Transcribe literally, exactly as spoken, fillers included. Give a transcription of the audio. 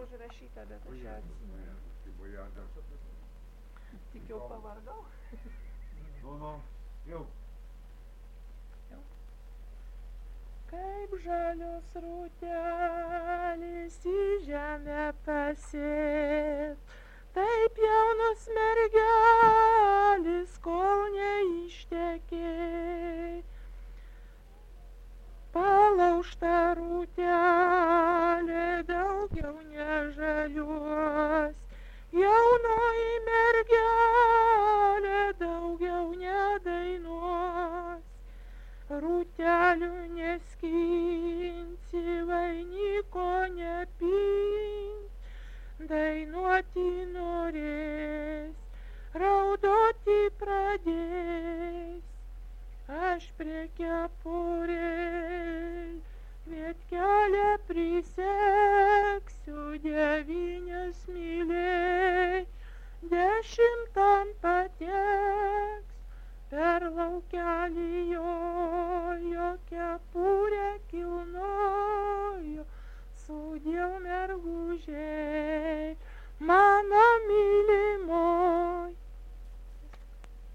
užrašyta, bet aš ją atsimenu. Tik jau pavargau. Nu, nu, jau. Jau. Kaip žalios rūtelės į žemę pasėt, taip jaunos mergelis, kol neištekė. Palaužta rūtelė daugiau nežaliuos, jaunoji mergelė daugiau nedainuos. Rūtelių neskinsi, vainiko nepint, dainuoti norės, raudoti pradės. Aš prie kepurės vietkelę priseksiu, devynias myliai, dešimtam pateks. Per laukelį jojo, kepurę kilnojo, sudėl mergužiai, mano